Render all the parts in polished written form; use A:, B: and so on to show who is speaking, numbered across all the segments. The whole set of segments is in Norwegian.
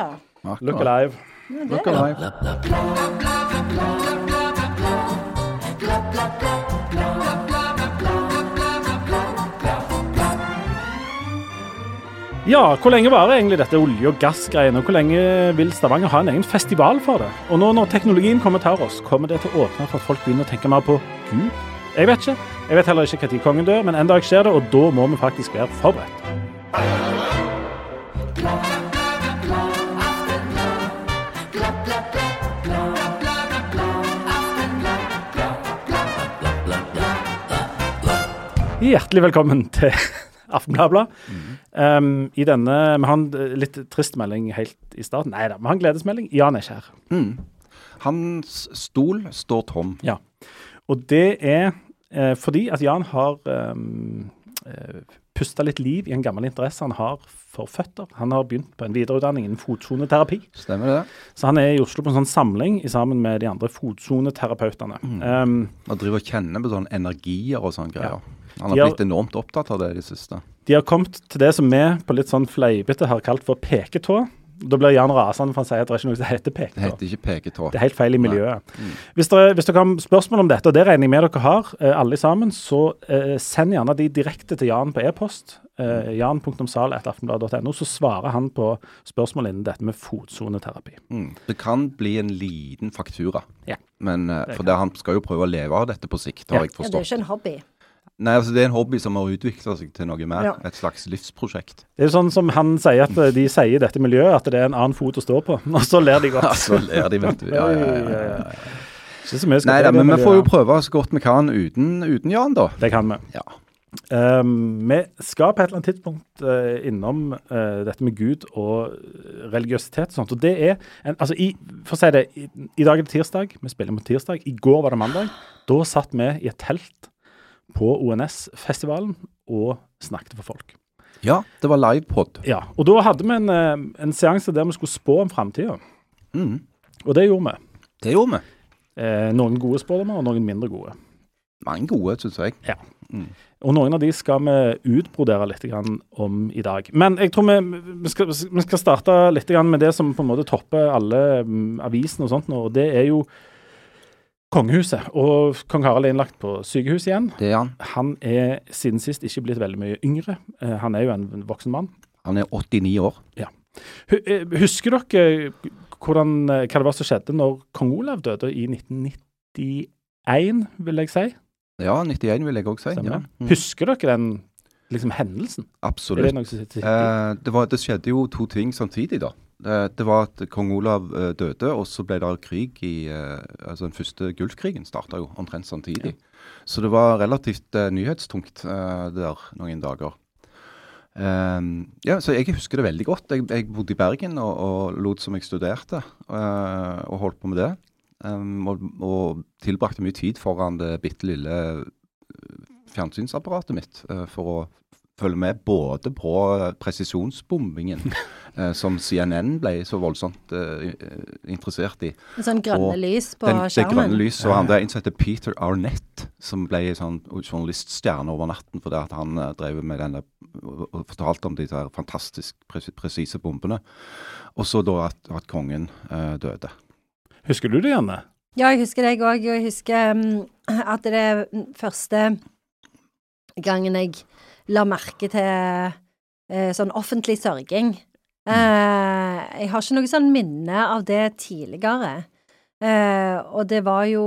A: ja.
B: Look alive.
A: Ja,
C: Look alive.
B: Ja, hvor lenge varer egentlig dette olje- og gassgreiene, og hvor lenge vil Stavanger ha en egen festival for det? Og nå når teknologien kommer til oss, kommer det til å åpne for at folk begynner å tenke mer på Gud? Jeg vet ikke. Jeg vet heller ikke hva tid kongen dør, men en dag skjer det, og da må vi faktisk være forberedt. Hjertelig velkommen til Aftenbladet. I denne, vi har en litt trist melding helt i starten. Neida, vi har en gledesmelding. Jan er ikke her.
C: Hans stol står tom.
B: Ja, og det er fordi at Jan har pustet litt liv i en gammel interesse han har for føtter. Han har begynt på en videreutdanning innen fotsoneterapi.
C: Stemmer det?
B: Så han er i Oslo på en sånn samling sammen med de andre fotsoneterapeutene.
C: Og driver og kjenner på sånne energier og sånne greier.
B: Ja.
C: Han har blitt enormt opptatt av det i det siste.
B: De har kommet til det som vi på litt sånn fleipete har kalt for peketå. Da blir Jan rasende for han sier at det er ikke noe som heter peketå.
C: Det heter ikke peketå.
B: Det er helt feil i miljøet. Hvis dere har spørsmål om dette, og det regner jeg med dere har, alle sammen, så send gjerne de direkte til Jan på e-post, jan.sal@aftenbladet.no, så svarer han på spørsmål innen dette med fotsoneterapi.
C: Det kan bli en liten faktura,
B: Ja.
C: men for han skal jo prøve å leve av dette på sikt, har jeg
A: Ja, det er
C: forstått.
A: jo ikke en hobby.
C: Nei, altså det er en hobby som har utviklet seg til noe mer, et slags livsprosjekt.
B: Det er jo sånn som han sier at de sier i dette miljøet, at det er en annen fot å stå på, og så ler de godt.
C: Ja, så ler de, vet du. Ja.
B: Ikke så mye skal
C: Nei,
B: til
C: men
B: det
C: vi får jo
B: miljøet.
C: prøve så godt vi kan uten Jan, da.
B: Det kan vi.
C: Ja.
B: Vi skal på et eller annet tidspunkt innom dette med Gud og religiøsitet og sånt, og det er, for å si det, i dag er det tirsdag, vi spiller på tirsdag, i går var det mandag, da satt vi i et telt på ONS-festivalen og snakket for folk.
C: Ja, det var livepod.
B: Ja, og da hadde vi en seanse der vi skulle spå om fremtiden. Og det gjorde vi.
C: Det gjorde vi.
B: Noen gode spådommer og noen mindre gode.
C: Mange gode, synes jeg.
B: Ja. Og noen av de skal vi utbrodere litt grann om i dag. Men jeg tror vi skal starte litt grann med det som på en måte topper alle avisene og sånt nå, og det er jo kongehuset. Og kong Harald er innlagt på sykehus igjen.
C: Det er han.
B: Han er siden sist ikke blitt veldig mye yngre. Han er jo en voksen mann.
C: Han er 89 år.
B: Ja. Husker dere hva det var som skjedde når kong Olav døde i 1991, vil jeg si?
C: Ja, 91 vil jeg også si. Ja.
B: Husker dere den hendelsen?
C: Absolutt.
B: Er det noe som sitter?
C: Det skjedde jo to ting samtidig da. Det var at kong Olav døde, og så ble det krig den første Gulfkrigen startet jo omtrent samtidig. Ja. Så det var relativt nyhetstungt der noen dager. Så jeg husker det veldig godt. Jeg bodde i Bergen og lot som jeg studerte, og holdt på med det. Og tilbrakte mye tid foran det bittelille fjernsynsapparatet mitt for å følge med både på presisjonsbombingen som CNN ble så voldsomt interessert i.
A: En sånn grønne lys på skjermen.
C: Det grønne lys, og han der innsette Peter Arnett, som ble sånn journaliststjerne over natten fordi at han drev med denne og fortalte om de der fantastisk presise bombene. Og så da at kongen døde.
B: Husker du det, Janne?
A: Ja, jeg husker det jeg også. Jeg husker at det er første gangen jeg la merke til sånn offentlig sørging. Jeg har ikke noe sånn minne av det tidligere. Og det var jo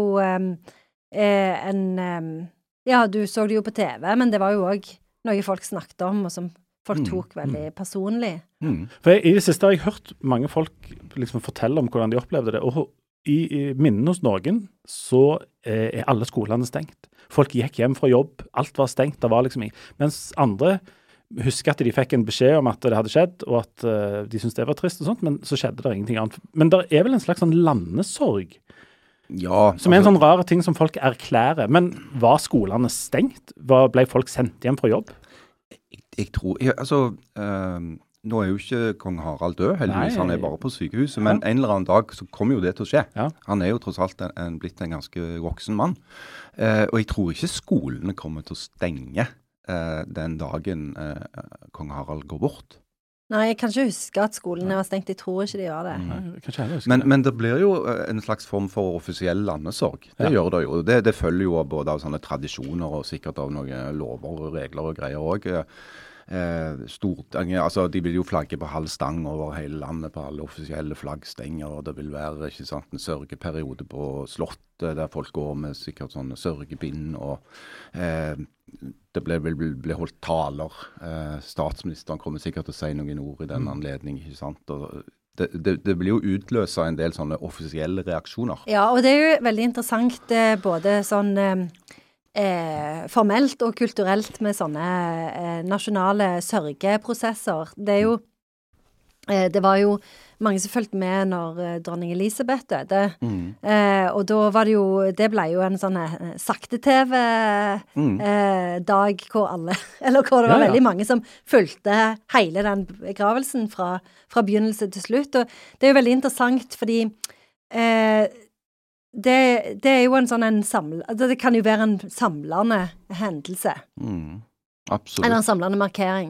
A: du så det jo på TV, men det var jo også noe folk snakket om, og som folk tok veldig personlig.
B: For i det siste har jeg hørt mange folk fortelle om hvordan de opplevde det, og i minnen hos noen så er alle skolene stengt. Folk gikk hjem fra jobb, alt var stengt, det var mens andre husker at de fikk en beskjed om at det hadde skjedd, og at de syntes det var trist og sånt, men så skjedde det ingenting annet. Men det er vel en slags sånn landesorg, som er en sånn rar ting som folk erklærer. Men var skolene stengt? Ble folk sendt hjem fra jobb?
C: Jeg tror, nå er jo ikke kong Harald død, heldigvis, han er bare på sykehuset, men en eller annen dag så kommer jo det til å skje. Ja. Han er jo tross alt blitt en ganske voksen mann. Og jeg tror ikke skolene kommer til å stenge den dagen kong Harald går bort.
A: Nei, jeg kan ikke huske at skolene var stengt. Jeg tror ikke de gjør det.
B: Nei, jeg kan ikke heller huske det.
C: Men det blir jo en slags form for offisiell landesorg. Det gjør det jo. Det følger jo både av sånne tradisjoner og sikkert av noen lover og regler og greier også. Altså de vil jo flagge på halv stang over hele landet på alle offisielle flaggstenger, og det vil være ikke sant, en sørgeperiode på slottet der folk går med sikkert sånne sørgebind, og det vil bli holdt taler. Statsministeren kommer sikkert til å si noen ord i den anledning, ikke sant? Og det blir jo utløsa en del sånne offisielle reaksjoner.
A: Ja, og det er jo veldig interessant både sånn formelt og kulturelt med sånne nasjonale sørgeprosesser. Det var jo mange som fulgte med når dronning Elisabeth døde. Og da var det ble jo en sånn sakte-TV dag hvor hvor det var veldig mange som fulgte hele den begravelsen fra begynnelse til slutt. Og det er jo veldig interessant fordi det er jo det kan jo være en samlende hendelse.
C: Absolutt.
A: Eller en samlende markering.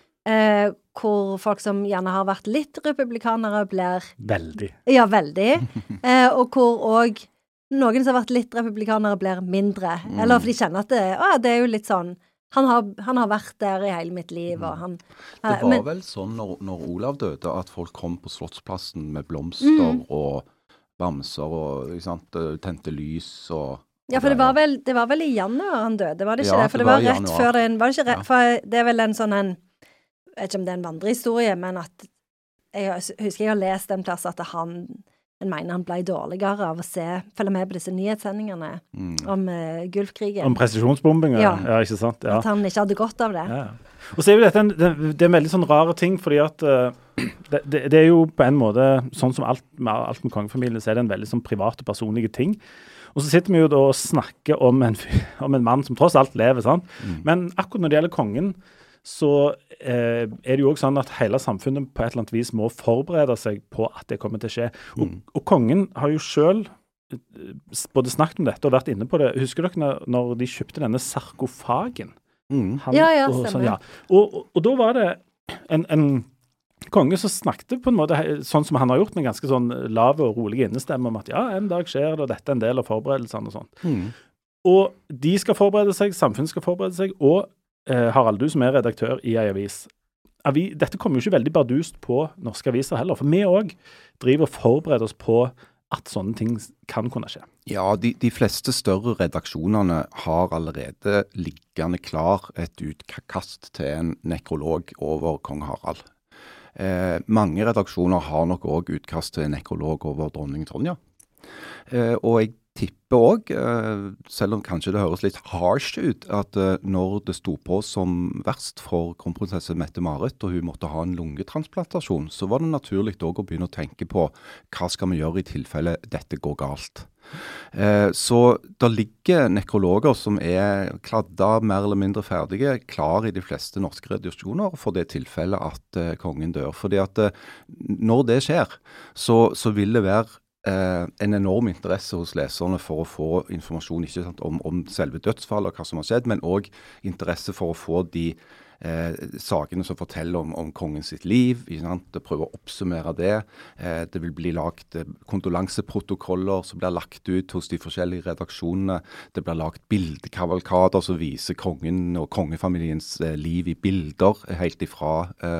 A: Hvor folk som gjerne har vært litt republikanere blir...
B: Veldig.
A: Ja, veldig. Og hvor også noen som har vært litt republikanere blir mindre. Eller for de kjenner at det er jo litt sånn, han har vært der i hele mitt liv, og han...
C: Det var vel sånn når Olav døde, at folk kom på Slottsplassen med blomster og bamser og tente lys og...
A: Ja, for det var vel i januar han døde, var det ikke det? For det var rett før den... Var det ikke rett? For det er vel en sånn jeg vet ikke om det er en vandrehistorie, men at jeg husker jeg har lest en plass at jeg mener han ble dårligere av å følge med på disse nyhetssendingene om Gulfkrigen.
B: Om presisjonsbombing, ja, ikke sant? Ja.
A: At han ikke hadde godt av det.
B: Ja. Og så er jo dette det er en veldig sånn rare ting, fordi at det er jo på en måte, sånn som alt med kongefamilien, så er det en veldig sånn privat og personlige ting. Og så sitter vi jo da og snakker om en mann som tross alt lever, sant? Men akkurat når det gjelder kongen, så er det jo også sånn at hele samfunnet på et eller annet vis må forberede seg på at det kommer til å skje. Og kongen har jo selv både snakket om dette og vært inne på det. Husker dere når de kjøpte denne sarkofagen?
A: Ja, stemmer.
B: Og da var det en konge som snakket på en måte sånn som han har gjort, med ganske sånn lav og rolig innestemme om at ja, en dag skjer det, og dette er en del av forberedelsene og sånt. Og de skal forberede seg, samfunnet skal forberede seg, og Harald, du som er redaktør i en avis. Dette kommer jo ikke veldig bardust på norske aviser heller, for vi også driver og forbereder oss på at sånne ting kan kunne skje.
C: Ja, de fleste større redaksjonene har allerede liggende klar et utkast til en nekrolog over kong Harald. Mange redaksjoner har nok også utkast til en nekrolog over dronning Sonja. Og jeg tipper også, selv om kanskje det høres litt harsh ut, at når det sto på som verst for kronprinsesse Mette-Marit, og hun måtte ha en lungetransplantasjon, så var det naturlig også å begynne å tenke på hva skal vi gjøre i tilfelle dette går galt. Så det ligger nekrologer som er kladda mer eller mindre ferdige, klar i de fleste norske redaksjoner for det tilfellet at kongen dør. Fordi at når det skjer, så vil det være en enorm interesse hos leserne for å få informasjon ikke sant, om selve dødsfallet og hva som har skjedd, men også interesse for å få de sakene som forteller om kongen sitt liv, prøve å oppsummere det. Det vil bli lagt kondolanseprotokoller som blir lagt ut hos de forskjellige redaksjonene. Det blir lagt bildekavalkader som viser kongen og kongefamiliens liv i bilder helt ifra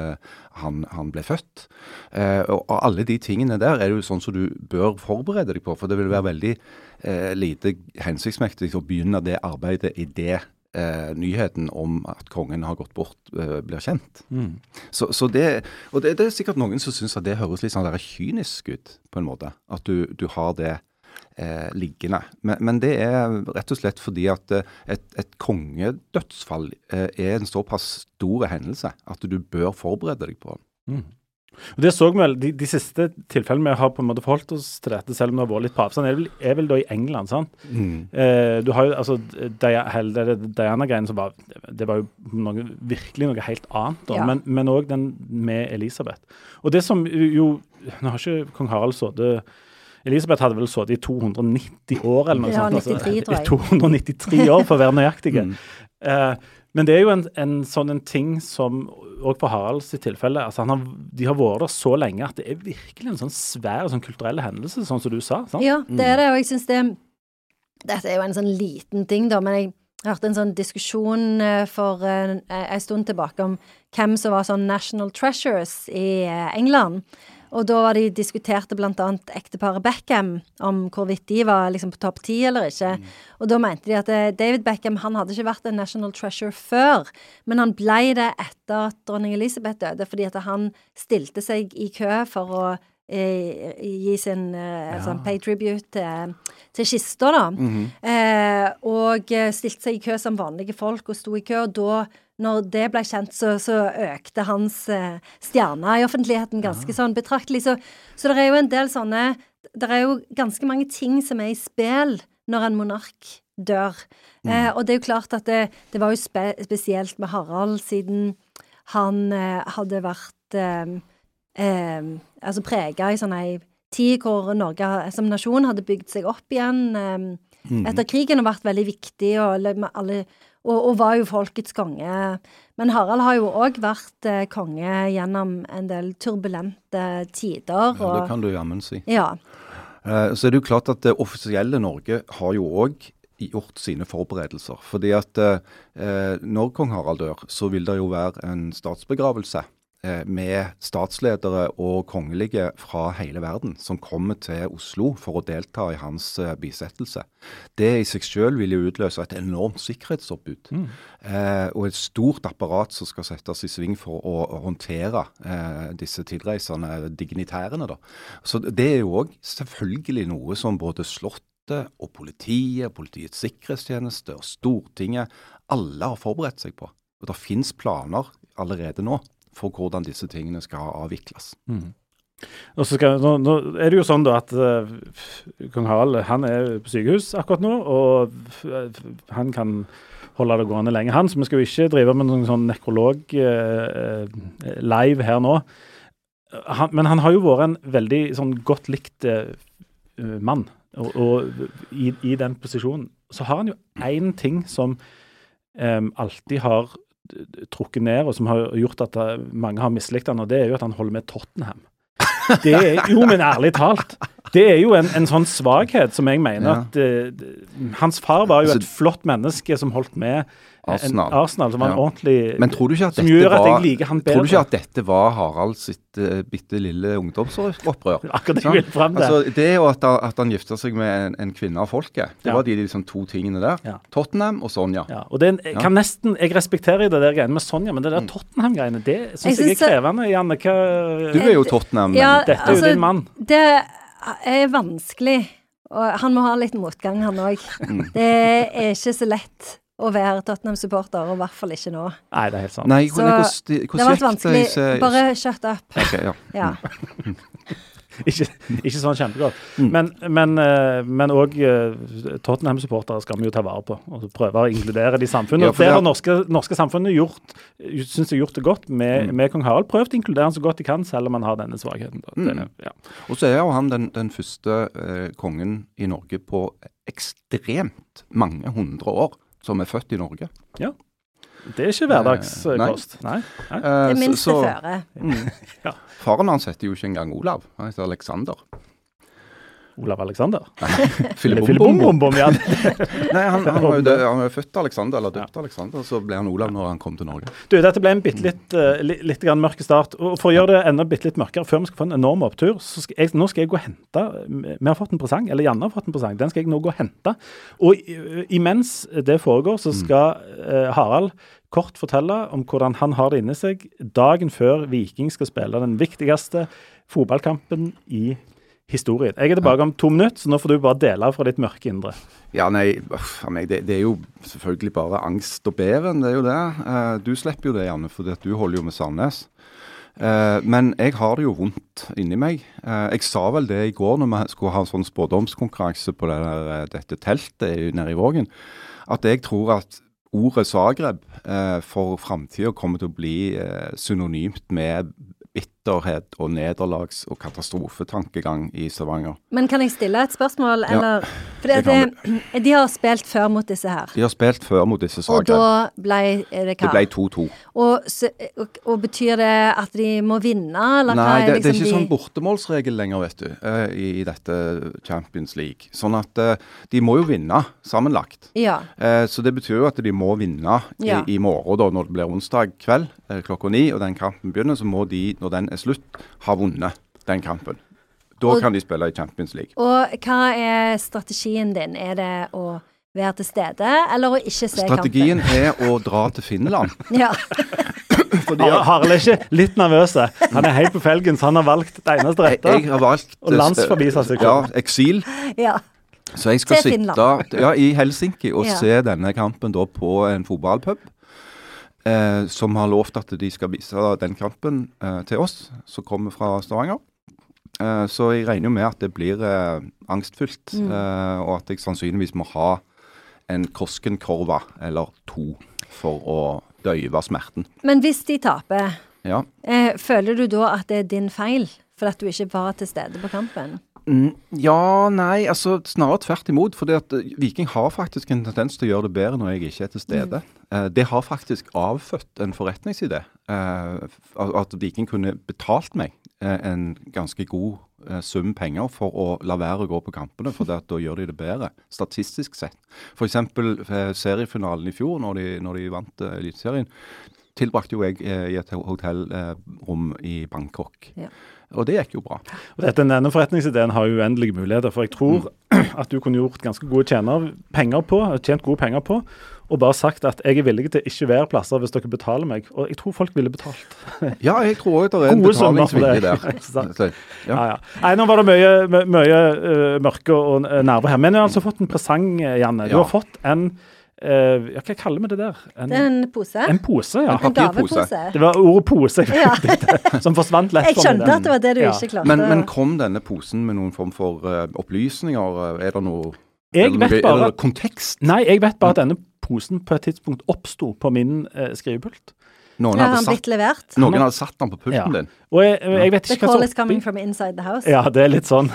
C: han ble født. Og alle de tingene der er jo sånn som du bør forberede deg på, for det vil være veldig lite hensiktsmektig å begynne det arbeidet i det nyheten om at kongen har gått bort blir kjent. Så det er sikkert noen som synes at det høres litt sånn der kynisk ut på en måte, at du har det liggende. Men det er rett og slett fordi at et kongedødsfall er en såpass stor hendelse at du bør forberede deg på den.
B: Og det så vi vel, de siste tilfellene vi har på en måte forholdt oss til dette, selv om det har vært litt på avstand, er vel da i England, sant? Du har jo, altså, Diana-greien som det var jo virkelig noe helt annet da, men også den med Elisabeth. Og det som jo, nå har ikke kong Harald sittet, Elisabeth hadde vel sittet i 290 år eller noe sånt.
A: Ja, 93 tror jeg.
B: 293 år for å være nøyaktige. Men det jo en sånn en ting som, også for Haralds tilfelle, altså de har vært der så lenge at det virkelig en sånn svær sånn kulturell hendelse, sånn som du sa. Sant?
A: Ja, det det, og jeg synes dette jo en sånn liten ting da, men jeg hørte en sånn diskusjon for en stund tilbake om hvem som var sånn national treasures i England. Og da var de diskuterte blant annet ekteparet Beckham om hvorvidt de var liksom på topp 10 eller ikke. Og da mente de at David Beckham, han hadde ikke vært en national treasure før, men han ble det etter at dronning Elisabeth døde, fordi at han stilte seg i kø for å gi sin sånn pay tribute til kista da. Og stilte seg i kø som vanlige folk og sto i kø, og da når det ble kjent, så økte hans stjerne i offentligheten ganske sånn betraktelig. Så det jo en del sånne, det jo ganske mange ting som i spill når en monark dør. Og det jo klart at det var jo spesielt med Harald, siden han hadde vært altså preget i sånn en tid hvor Norge som nasjon hadde bygd seg opp igjen etter krigen og vært veldig viktig, og var jo folkets konge. Men Harald har jo også vært konge gjennom en del turbulente tider.
C: Ja, det kan du jammen si.
A: Ja.
C: Så det jo klart at det offisielle Norge har jo også gjort sine forberedelser. Fordi at når kong Harald dør, så vil det jo være en statsbegravelse med statsledere og kongelige fra hele verden som kommer til Oslo for å delta i hans bisettelse. Det i seg selv vil jo utløse et enormt sikkerhetsoppbud og et stort apparat som skal settes i sving for å håndtere disse tilreisende dignitærene da. Så det jo også selvfølgelig noe som både Slottet og politiet, politiets sikkerhetstjeneste og Stortinget, alle har forberedt seg på. Og det finnes planer allerede nå for hvordan disse tingene skal avvikles.
B: Og så nå det jo sånn da at kong Harald, han på sykehus akkurat nå, og han kan holde det gående lenge så vi skal jo ikke drive med noen sånn nekrolog live her nå. Men han har jo vært en veldig sånn godt likt mann, og i den posisjonen så har han jo en ting som alltid har trukket ned, og som har gjort at mange har mislikt han, og det jo at han holder med Tottenham. Det jo, men ærlig talt, det jo en sånn svaghet som jeg mener at hans far var jo et flott menneske som holdt med Arsenal som var en ordentlig,
C: men tror du ikke at
B: som gjør at jeg liker han bedre.
C: Tror du ikke at dette var Harald sitt bitte lille ungdomsopprør?
B: Akkurat jeg vil frem det.
C: Altså, det jo at han gifter seg med en kvinne av folket. Det var de liksom to tingene der. Tottenham og Sonja.
B: Ja, og det kan nesten, jeg respekterer det der greiene med Sonja, men det der Tottenham-greiene, det synes jeg krevende, Janne.
C: Du jo Tottenham, men
B: dette jo din mann.
A: Det vanskelig, og han må ha litt motgang, han også. Det ikke så lett å være Tottenham-supporter, og i hvert fall ikke nå.
B: Nei, det helt sant.
C: Nei,
A: så det var vanskelig. Bare shut up.
C: Okay, ja.
B: ikke sånn kjempegodt. Men også Tottenham-supportere skal vi jo ta vare på, og prøve å inkludere de samfunnet. Det har norske samfunnet synes jeg gjort det godt med kong Harald. Prøvd å inkludere han så godt de kan, selv om han har denne svagheten.
C: Og så jo han den første kongen i Norge på ekstremt mange 100 år som født i Norge.
B: Ja, det ikke hverdagskost. Nei.
A: Det minste føre.
C: Faren hans heter jo ikke engang Olav, han heter Alexander.
B: Olav Alexander?
C: Filibom-bom, ja. Nei, han var født Alexander, eller døpt Alexander, så ble han Olav når han kom til Norge.
B: Du, dette ble en litt grann mørke start, og for å gjøre det enda litt mørkere, før vi skal få en enorm opptur, så nå skal jeg gå og hente, vi har fått en presang, eller Janne har fått en presang, den skal jeg nå gå og hente, og imens det foregår, så skal Harald kort fortelle om hvordan han har det inne seg dagen før Viking skal spille den viktigste fotballkampen i historien. Jeg tilbake om 2 minutter, så nå får du bare dele fra ditt mørke indre.
C: Ja, nei, det jo selvfølgelig bare angst og beven, det jo det. Du slipper jo det, Janne, fordi at du holder jo med Sandnes. Men jeg har det jo vondt inni meg. Jeg sa vel det i går når vi skulle ha en sånn spådomskonkurranse på dette teltet nede i Vågen, at jeg tror at ordet Zagreb for fremtiden kommer til å bli synonymt med bitterhet og nederlags- og katastrofetankegang i Stavanger.
A: Men kan jeg stille et spørsmål,
C: Ja,
A: eller? Fordi at de har spilt før mot disse her.
C: De har spilt før mot disse
A: Og
C: Zagreb.
A: da ble det hva?
C: Det ble 2-2.
A: Og betyr det at de må vinne, eller hva
C: Nei,
A: er
C: det er
A: liksom
C: ikke sånn bortemålsregel lenger, vet du, i dette Champions League. Sånn at de må jo vinne sammenlagt.
A: Ja.
C: Så det betyr jo at de må vinne
A: Ja.
C: i morgen da, når det blir onsdag kveld klokka 9, og den kampen begynner, så må de, når den er slutt, ha vunnet den kampen. Da
A: Og-
C: kan de spille i Champions League.
A: Og hva er strategien din? Er det å være til stede, eller å ikke se
C: Strategien er å dra til Finland.
A: kampen? Ja.
B: Harald er ikke litt nervøse. Han er helt på felgen, så han har valgt det eneste rette.
C: Jeg har valgt
B: Og landsforbise seg.
C: Ja, eksil.
A: ja.
C: Så jeg skal
A: Til
C: sitte
A: Finland.
C: i Helsinki og
A: Ja.
C: se denne kampen da på en fotballpub. Som har lovt at de skal vise den kampen til oss, som kommer fra Stavanger. Så jeg regner jo med at det blir angstfylt, og at jeg sannsynligvis må ha en Koskenkorva eller 2 for å døyve smerten.
A: Men hvis de taper,
C: Ja.
A: føler du da at det er din feil, for at du ikke var til stede på kampen?
C: Ja, nei, altså snarere tvert imot. Fordi at Viking har faktisk en tendens til å gjøre det bedre når jeg ikke er til stede. Det har faktisk avfødt en forretningsidé. At Viking kunne betalt meg en ganske god sum penger for å la være å gå på kampene, for da gjør de det bedre, statistisk sett. For eksempel seriefinalen i fjor, når de vant Eliteserien, tilbrakte jo jeg i et hotellrom i Bangkok.
A: Ja.
C: Og det gikk jo bra.
B: Og denne forretningsideen har jo uendelige muligheter, for jeg tror at du kunne gjort ganske gode tjent gode penger på, og bare sagt at jeg er villig til ikke være plasser hvis dere betaler meg. Og jeg tror folk ville betalt.
C: Ja, jeg tror også det er en
B: Gode summer for
C: betalingsvilje
B: det.
C: der.
B: Sant.
C: Så, ja.
B: Ja. Nei, nå var det mye mørke og nerver her. Men jeg har altså fått en presang, Janne. Du
C: Ja.
B: har fått en hva kaller vi det der?
A: Det er en pose.
B: En pose, ja.
A: En
C: papirpose.
A: gavepose.
B: Det var ordet pose jeg
A: Ja.
B: vet, som forsvant lett
A: Jeg
B: for
A: skjønte
B: meg.
A: at det var det du
B: Ja.
A: ikke klarte.
C: Men kom denne posen med noen form for opplysninger? Er det noe
B: Jeg vet
C: er
B: bare
C: det kontekst?
B: Nei, jeg vet bare at denne posen på et tidspunkt oppsto på min skrivepult.
C: Noen
A: Har
C: hadde,
A: han blitt levert?
C: satt den på pulten
B: Ja.
C: din?
B: Og jeg vet
A: The
B: ikke hva
A: call
B: som
A: is coming from inside the house.
B: Ja, det er litt sånn.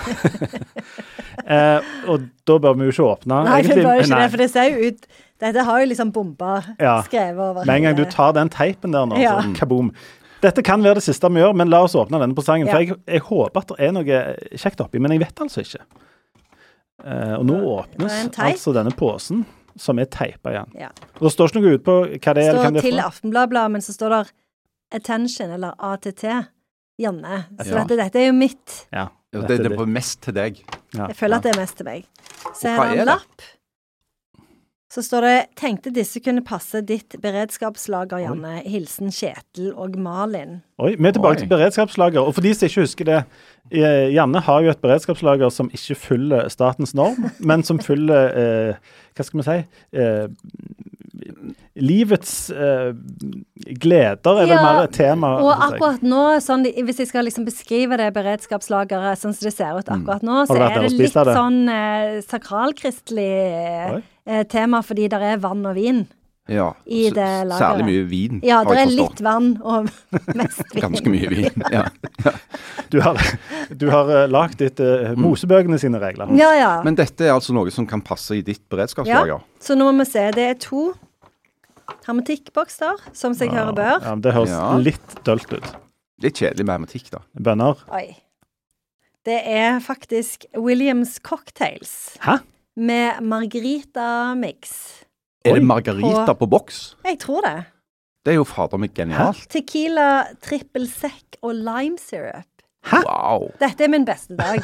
B: Og da bør vi jo ikke åpne.
A: Nei, det
B: egentlig.
A: var jo ikke
B: Nei.
A: det, for det ser jo ut Dette har jo liksom bomba
B: Ja.
A: skrevet over
B: Med en gang du
A: hele-
B: tar den teipen der nå,
A: Ja.
B: så kaboom. Dette kan være det siste vi gjør, men la oss åpne denne presangen.
A: Ja.
B: For jeg håper at det er noe kjekt oppi, men jeg vet altså ikke. Og nå
A: Det er en
B: åpnes
A: teip.
B: altså denne posen, som er teipa igjen.
A: Ja.
B: Og det står ikke noe ut på hva det er. eller
A: står
B: hvem det er
A: til
B: for.
A: Aftenbladet, men så står der Attention, eller ATT, Janne. Så
C: Ja.
A: dette er jo mitt.
B: Ja,
C: Ja,
B: dette
C: det
B: er
C: er mest til deg.
B: Ja.
A: Jeg føler at det er mest til meg. Så
C: Og
A: er
C: hva
A: det
C: er
A: en
C: det?
A: lapp. Så står det 'Tenkte disse kunne passe ditt beredskapslager, Janne. Hilsen Kjetil og Malin'.
B: Oi, vi er tilbake
C: Oi.
B: til beredskapslager. Og for de som ikke husker det, Janne har jo et beredskapslager som ikke følger statens norm, men som følger, hva skal vi si, livets gleder er vel
A: Ja,
B: mer et tema.
A: Og
B: for seg.
A: akkurat nå, sånn, hvis jeg skal liksom beskrive det beredskapslageret sånn som det ser ut akkurat nå, så
B: Har du vært
A: er
B: der og
A: det
B: spist
A: litt
B: av det?
A: sånn sakralkristelig
B: Oi.
A: tema, fordi der er vann og vin.
C: Ja,
A: I det lageret.
C: Særlig mye vin,
A: Ja,
C: har
A: det
C: jeg
A: er
C: forstått.
A: litt vann og mest vin.
C: Ganske mye vin, ja.
B: Du har lagd ditt Mosebøkene sine regler.
A: Ja, ja.
C: Men dette er altså noe som kan passe i ditt beredskapslager?
A: Så nå må vi se. Det er 2 hermetikkbokser, som seg hører bør.
B: Ja, men det høres
C: Ja.
B: litt dølt ut.
C: Litt kjedelig med hermetikk, da.
B: Bønner.
A: Oi. Det er faktisk Williams Cocktails
B: Hæ?
A: med margarita-mix.
C: Er det
B: Oi.
C: margarita på boks?
A: Jeg tror det.
C: Det er jo fader meg genialt.
A: Tequila, trippel sec og lime syrup.
C: Wow.
A: Dette er min beste dag.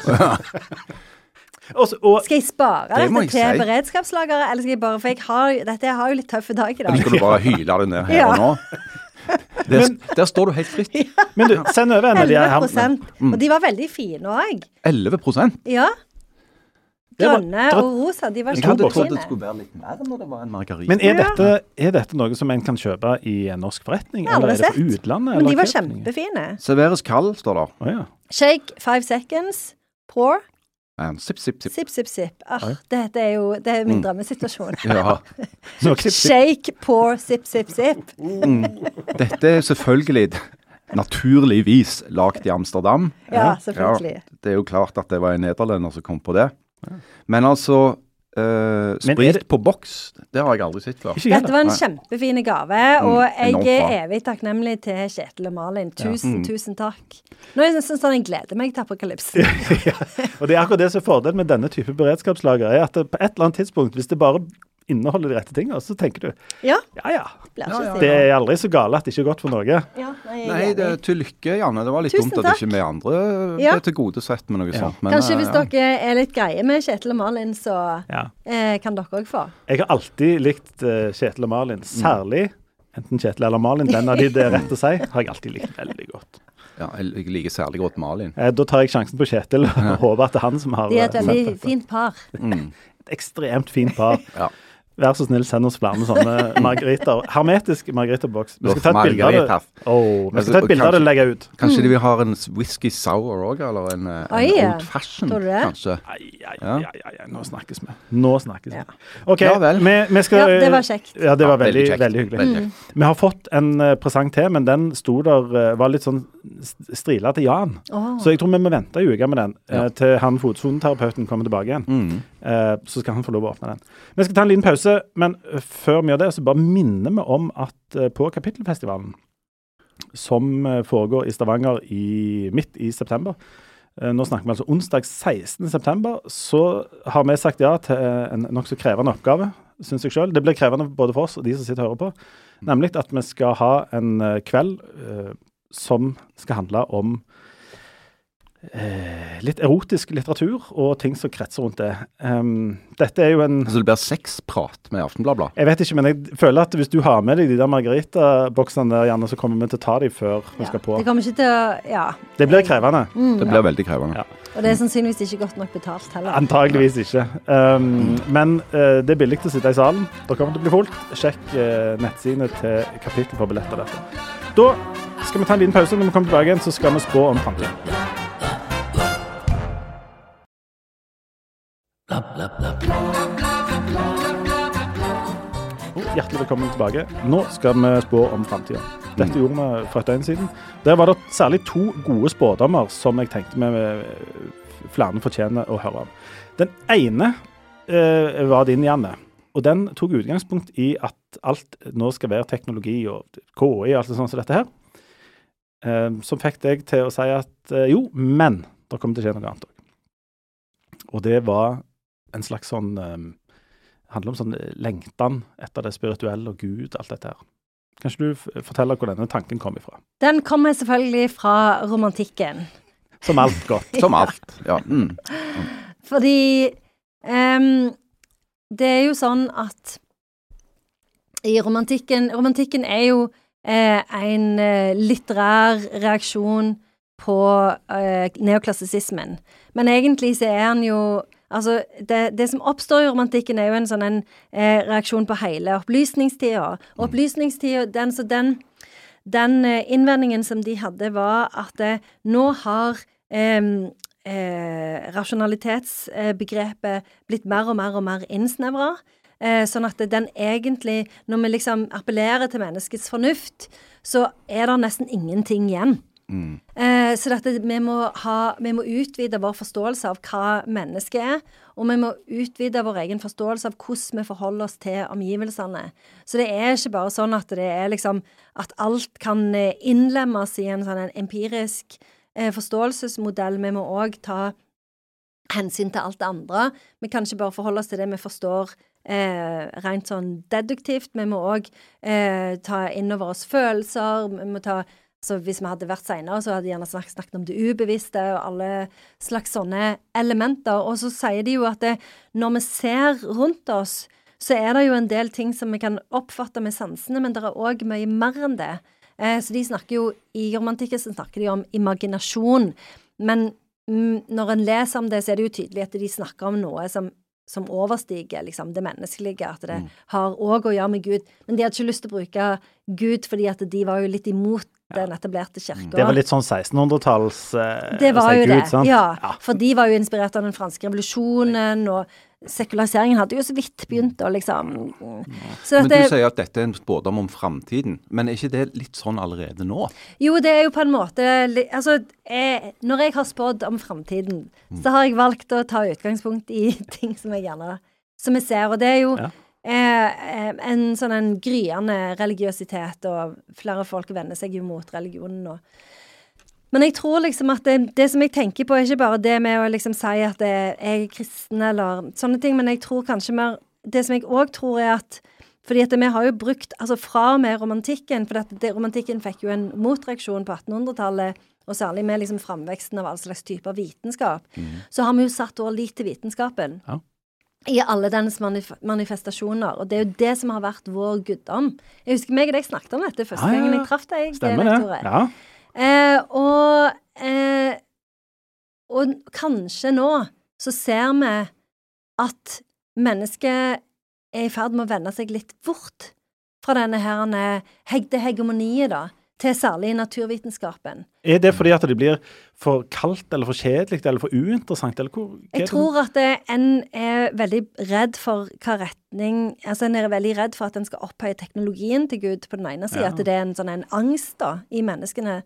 B: Og
A: Skal jeg spare
C: Det må
A: dette
C: jeg
A: til
C: si.
A: beredskapslageret, eller skal jeg bare, for jeg har jo litt tøffe dag i dag.
C: Skal du bare hyle det ned her
A: Ja.
C: og nå? Der står du helt fritt.
B: Men du, send over en av de her.
A: 11%. Og de var veldig fine òg.
C: 11%.
A: Ja.
B: Det var-
A: Grønne og rosa. De var
C: Jeg hadde trodd det
A: kjempefine.
C: skulle være litt mer når det var en margarita.
B: Men er dette noe som en kan kjøpe i en norsk forretning,
A: Ja,
B: eller
A: aldri
B: er det fra
A: sett.
B: utlandet?
A: Men
B: eller
A: de var
B: catering?
A: kjempefine.
C: Serveres kald, står det.
B: Å, ja.
A: Shake 5 seconds. Pour.
C: Sipp, sipp, sipp.
A: Sipp, sipp, sipp.
B: Oi.
A: Det er min drømmesituasjon.
C: Ja.
B: Så, sipp, sipp.
A: Shake, pour, sipp, sipp, sipp.
C: Dette er selvfølgelig naturligvis lagt i Amsterdam.
A: Ja, selvfølgelig.
C: Ja, det er jo klart at det var en nederlender som kom på det. Men altså, sprit på boks, det har jeg aldri sett før.
A: Dette var en kjempefin gave, og jeg
C: enormt bra.
A: er evig takknemlig til Kjetil og Malin. Tusen takk. Nå er det nesten sånn jeg gleder meg til apokalypsen.
B: Og det er akkurat det som er fordelen med denne type beredskapslager, er at det på et eller annet tidspunkt, hvis det bare inneholder de rette tingene, så tenker du, ja. Det er aldri så gale at det ikke er godt for Norge.
A: Ja,
C: nei, det er til lykke, Janne. Det var litt dumt at ikke vi andre ble til gode sett med noe sånt. Men,
A: kanskje hvis dere er litt greie med Kjetil og Malin, så kan dere også få.
B: Jeg har alltid likt Kjetil og Malin, særlig enten Kjetil eller Malin, den av de det er rett å si, har jeg alltid likt veldig godt.
C: Ja, jeg liker særlig godt Malin.
B: Da tar jeg sjansen på Kjetil og håper at det er han som har...
A: De er et veldig fint par.
B: Et ekstremt fint par.
C: Ja.
B: Vær så snill, send oss flere med sånne margariter. Hermetisk margariterboks. Vi skal ta et bilde av det. Vi skal ta et bilde av det og legge ut.
C: Kanskje de vil ha en whisky sour også, eller en old fashion, kanskje. Nå snakkes vi. Ok, vi skal...
A: Ja, det var kjekt.
B: Ja, det var veldig hyggelig. Vi har fått en presang til, men den stod der, var litt sånn strilet til Jan. Så jeg tror vi må vente en uke med den, til han fotsoneterapeuten kommer tilbake igjen. Så skal han få lov å åpne den. Vi skal ta en liten pause, men før vi gjør det, så bare minner vi om at på Kapittelfestivalen, som foregår i Stavanger midt i september, nå snakker vi altså onsdag 16. september, så har vi sagt ja til en nok så krevende oppgave, synes jeg selv. Det blir krevende både for oss og de som sitter og hører på, nemlig at vi skal ha en kveld som skal handle om litt erotisk litteratur og ting som kretser rundt det. Dette er jo en...
C: Så det blir sexprat med Aftenbladet?
B: Jeg vet ikke, men jeg føler at hvis du har med deg de der Margarita-boksene der, Janne, så kommer vi til å ta de før vi skal på.
A: Det kommer ikke til å...
B: Det blir krevende.
C: Det blir veldig krevende.
A: Og det er sannsynligvis ikke godt nok betalt heller.
B: Antageligvis ikke. Men det er billig til å sitte i salen. Da kommer det til å bli fullt. Sjekk nettsidene til Kapittel for billetter dette. Da skal vi ta en liten pause. Når vi kommer tilbake igjen, så skal vi spå om fremtiden. Hjertelig velkommen tilbake. Nå skal vi spå om fremtiden. Dette gjorde vi for et døgn siden. Der var det særlig 2 gode spådommer som jeg tenkte vi flere fortjener å høre om. Den ene var din, Janne. Og den tok utgangspunkt i at alt nå skal være teknologi og KI og alt sånt som dette her. Som fikk deg til å si at jo, men det kommer til å skje noe annet også. Og det var en slags sånn, handler om sånn lengtan etter det spirituelle og Gud, alt dette her. Kanskje du forteller hvor denne tanken kom ifra? Den kommer selvfølgelig fra romantikken. Som alt godt.
C: Som alt, ja.
A: Fordi det er jo sånn at i romantikken er jo en litterær reaksjon på neoklassisismen. Men egentlig så er han jo, altså det som oppstår i romantikken er jo en sånn reaksjon på hele opplysningstida. Opplysningstida, den innvendingen som de hadde var at nå har rasjonalitetsbegrepet blitt mer og mer innsnevret. Sånn at den egentlig, når vi liksom appellerer til menneskets fornuft, så er det nesten ingenting igjen. Så dette, vi må utvide vår forståelse av hva mennesket er, og vi må utvide vår egen forståelse av hvordan vi forholder oss til omgivelsene. Så det er ikke bare sånn at det er liksom at alt kan innlemmes i en sånn empirisk forståelsesmodell. Vi må også ta hensyn til alt det andre. Vi kan ikke bare forholde oss til det vi forstår rent sånn deduktivt. Vi må også ta inn over oss følelser. Vi må ta, så hvis vi hadde vært senere, så hadde de gjerne snakket om det ubevisste og alle slags sånne elementer. Og så sier de jo at når vi ser rundt oss, så er det jo en del ting som vi kan oppfatte med sansene, men det er også mye mer enn det. Så de snakker jo, i romantikken så snakker de om imaginasjon, men når en leser om det, så er det jo tydelig at de snakker om noe som overstiger liksom, det menneskelige, at det har også å gjøre med Gud. Men de hadde ikke lyst til å bruke Gud, fordi at de var jo litt imot den etablerte kirken.
B: Det var litt sånn 1600-talls
A: det var jo
B: Gud,
A: det,
B: sant?
A: ja. For de var jo inspirert av den franske revolusjonen, og sekulariseringen hadde jo så vidt begynt å liksom så
C: Men du sier at dette en spådom om fremtiden, men ikke det litt sånn allerede nå?
A: Jo, det jo på en måte altså, når jeg har spådd om fremtiden, så har jeg valgt å ta utgangspunkt i ting som jeg ser, og det jo en sånn en gryende religiøsitet, og flere folk vender seg jo mot religionen nå. Men jeg tror liksom at det som jeg tenker på ikke bare det med å liksom si at jeg er kristen eller sånne ting, men jeg tror kanskje mer, det som jeg også tror at, fordi at vi har jo brukt, altså fra med romantikken, for romantikken fikk jo en motreaksjon på 1800-tallet, og særlig med liksom framveksten av all slags typer vitenskap, så har vi jo satt vår lit til vitenskapen. Ja. I alle dennes manifestasjoner, og det jo det som har vært vår guddom. Jeg husker meg og deg snakket om dette første gangen jeg traff deg.
B: Stemmer det, ja.
A: Og kanskje nå så ser vi at mennesket i ferd med å vende seg litt bort fra denne hegemoniet da, til særlig naturvitenskapen.
B: Er det fordi at det blir for kaldt, eller for kjedelig, eller for uinteressant? Eller
A: jeg tror at en veldig redd for hva retning, altså en veldig redd for at en skal opphøye teknologien til Gud på den ene siden, at det en sånn en angst da, i menneskene.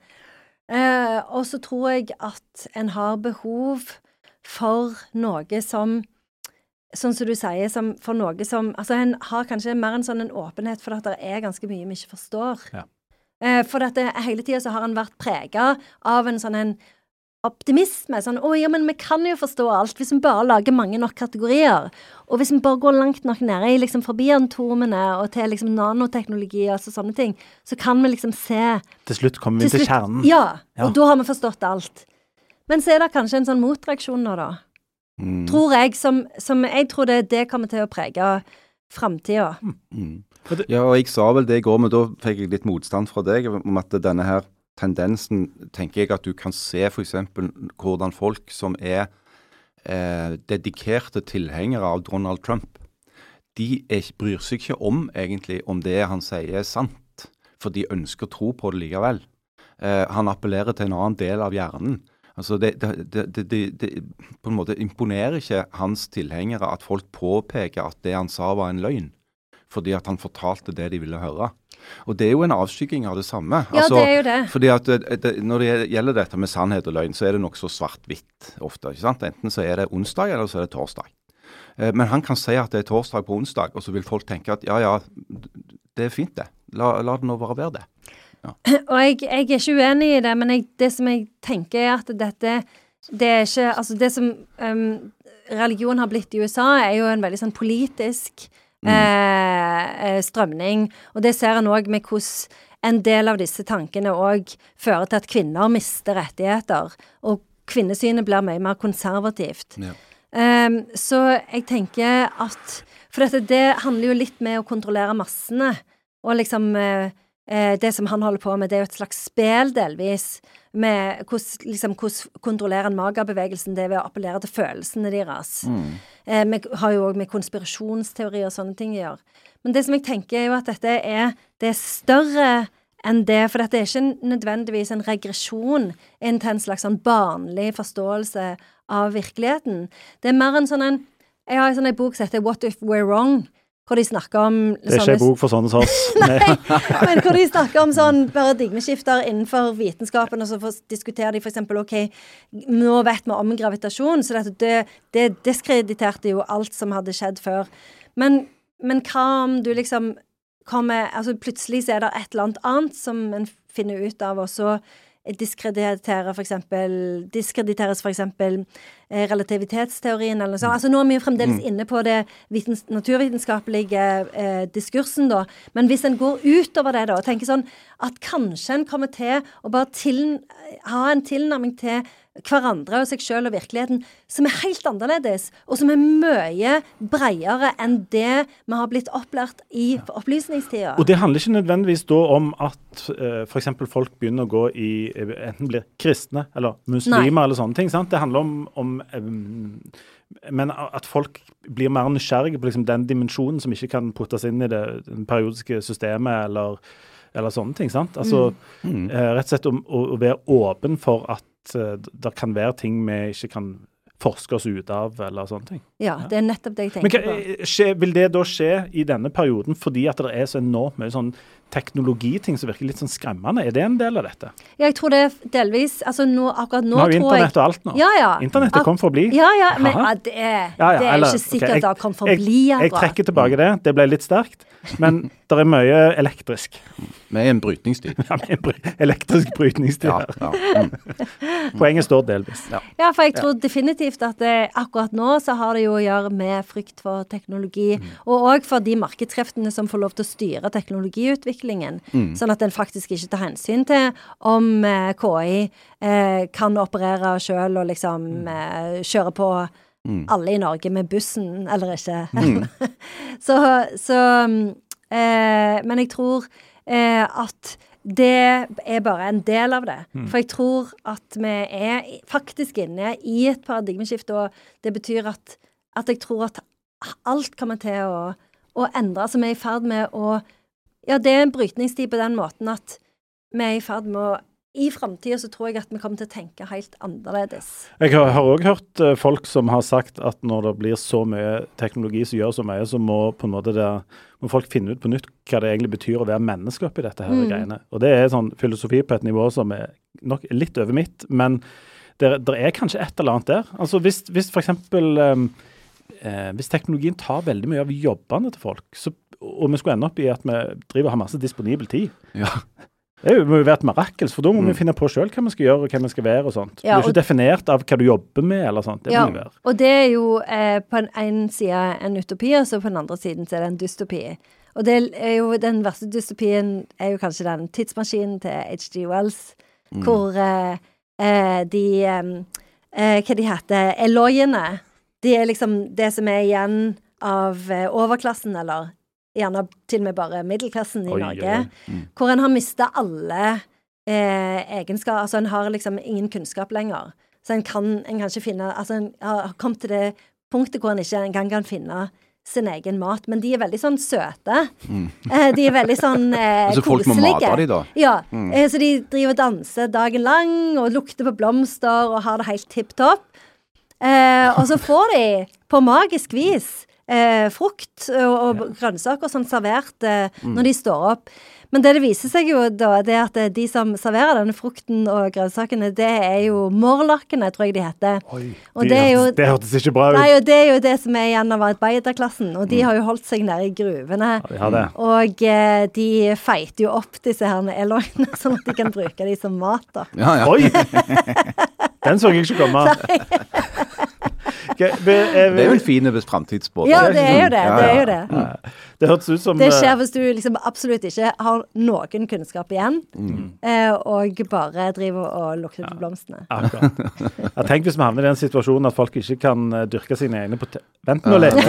A: Og så tror jeg at en har behov for noe som, sånn som du sier, for noe som, altså en har kanskje mer en sånn en åpenhet for at det ganske mye vi ikke forstår. Ja. For at hele tiden så har han vært preget av en sånn en optimisme, sånn, men vi kan jo forstå alt hvis vi bare lager mange nok kategorier, og hvis vi bare går langt nok nede i liksom forbi atomene og til liksom nanoteknologi og sånne ting, så kan vi liksom se
B: til slutt kommer vi til kjernen.
A: Ja, og da har vi forstått alt. Men så det kanskje en sånn motreaksjon nå da, tror jeg, som jeg tror det kommer til å prege fremtiden.
C: Ja, og jeg sa vel det i går, men da fikk jeg litt motstand fra deg om at denne her tendensen, tenker jeg at du kan se for eksempel hvordan folk som dedikerte tilhengere av Donald Trump, de bryr seg ikke om egentlig om det han sier sant, for de ønsker å tro på det likevel. Han appellerer til en annen del av hjernen. Altså det på en måte imponerer ikke hans tilhengere at folk påpeker at det han sa var en løgn, fordi at han fortalte det de ville høre. Og det jo en avskygging av det samme.
A: Ja,
C: altså,
A: det jo det.
C: Fordi at når det gjelder dette med sannhet og løgn, så det nok så svart-hvitt ofte, ikke sant? Enten så det onsdag, eller så det torsdag. Men han kan si at det torsdag på onsdag, og så vil folk tenke at ja, det fint det. La det nå være det. Ja.
A: Og jeg ikke uenig i det, men det som jeg tenker at dette, det ikke, altså det som religion har blitt i USA, jo en veldig sånn politisk strømning, og det ser en også med hvordan en del av disse tankene også fører til at kvinner mister rettigheter, og kvinnesynet blir mye mer konservativt. Ja. Så jeg tenker at, for det handler jo litt med å kontrollere massene, og liksom det som han holder på med, det jo et slags spil delvis, med hvordan kontrollere en magerbevegelsen, det ved å appellere til følelsene deres. Vi har jo også med konspirasjonsteorier og sånne ting å gjøre. Men det som jeg tenker jo at dette det større enn det, for dette ikke nødvendigvis en regresjon inn til en slags sånn barnlig forståelse av virkeligheten. Det mer en sånn jeg har en sånn bok som heter What If We're Wrong, hvor de snakker om
B: det ikke en bok for sånne som oss.
A: Nei, men hvor de snakker om sånn paradigmeskifter innenfor vitenskapen, og så diskuterer de for eksempel, ok, nå vet vi om gravitasjon, så det diskrediterte jo alt som hadde skjedd før. Men hva om du liksom altså plutselig så det et eller annet som en finner ut av, og så diskrediteres for eksempel relativitetsteorien eller noe sånt. Altså nå vi jo fremdeles inne på det naturvitenskapelige diskursen da, men hvis en går utover det da, og tenker sånn at kanskje en kommer til å bare ha en tilnærming til hverandre og seg selv og virkeligheten som helt annerledes, og som mye bredere enn det vi har blitt opplært i opplysningstida.
B: Og det handler ikke nødvendigvis da om at for eksempel folk begynner å gå i, enten blir kristne eller muslimer eller sånne ting, sant? Det handler om men at folk blir mer nysgjerrige på liksom den dimensjonen som ikke kan puttes inn i det periodiske systemet eller sånne ting, sant? Altså rett og slett å være åpen for at det kan være ting vi ikke kan forske oss ut av, eller sånne ting.
A: Ja, det er nettopp det jeg
B: Men
A: tenker på.
B: vil det da skje i denne perioden fordi at det er så enormt mye sånn teknologiting som virker litt sånn skremmende? Er det en del av dette?
A: Jeg tror det er delvis, altså akkurat nå
B: Vi har jo
A: tror jeg...
B: internett og alt nå.
A: Ja.
B: Internettet kom for å bli.
A: Ja, men
B: Haha.
A: det er
B: eller,
A: ikke sikkert
B: ok,
A: det kom for å bli
B: jeg trekker tilbake det ble litt sterkt, men det er mye elektrisk.
C: Med en brytningstid.
B: Ja, elektrisk brytningstid her. Poenget står delvis.
A: Ja, for jeg tror definitivt at akkurat nå så har det jo å gjøre med frykt for teknologi, og også for de markedskreftene som får lov til å styre teknologiutviklingen, sånn at den faktisk ikke tar hensyn til om KI kan operere selv og liksom kjøre på alle i Norge med bussen, eller ikke. Men jeg tror at det er bare en del av det. For jeg tror at vi er faktisk inne i et paradigmeskifte, og det betyr at jeg tror at alt kommer til å endre, som er i ferd med å... Ja, det er en brytningstid på den måten at vi er i ferd med å... I fremtiden så tror jeg at vi kommer til å tenke helt annerledes. Jeg
B: har også hørt folk som har sagt at når det blir så mye teknologi som gjør så mye, så må på en måte må folk finne ut på nytt hva det egentlig betyr å være menneske oppi dette her greiene. Og det er sånn filosofi på et nivå som er nok litt over mitt, men det er kanskje et eller annet der. Altså hvis for eksempel hvis teknologien tar veldig mye av jobbene til folk, og vi skulle ende opp i at vi driver og har masse disponibel tid, det må jo være et mirakel, for da må vi finne på selv hva vi skal gjøre og hva vi skal være og sånt. Du er ikke definert av hva du jobber med eller sånt. Det må jo være.
A: Og det er jo på en side en utopi, og så på den andre siden så er det en dystopi. Og det er jo den verste dystopien er jo kanskje den tidsmaskinen til H.G. Wells, hvor hva de heter, Eloiene, de er liksom det som er igjen av overklassen, eller gjerne til og med bare middelklassen i Norge, hvor en har mistet alle egenskaper, altså en har liksom ingen kunnskap lenger. Så en kan ikke finne, altså en har kommet til det punktet hvor en ikke engang kan finne sin egen mat, men de er veldig sånn søte. De er veldig sånn
C: så folk må mate de da?
A: Ja, så de driver og danser dagen lang, og lukter på blomster, og har det helt tipp-topp. Og så får de på magisk vis frukt og grønnsaker sånn servert når de står opp. Men det viser seg jo da, det at de som serverer denne frukten og grønnsakene, det er jo morlokkene, tror jeg de heter. Og det
B: hørtes ikke bra ut.
A: Nei, og det er jo det som er igjen av arbeiderklassen, og de har jo holdt seg nede i gruvene. Og de feiter jo opp disse her eloiene, sånn at de kan bruke de som mat da.
B: Oi! Den så jeg ikke komme.
C: Det er jo en fin fremtidsspår.
A: Ja, det er jo det. Det er jo det.
B: Det hørtes ut som...
A: Det skjer hvis du liksom absolutt ikke har noen kunnskap igjen, og bare driver og lukter på blomstene.
B: Akkurat. Jeg tenker hvis vi havner i den situasjonen at folk ikke kan dyrke sine egne Vent nå litt.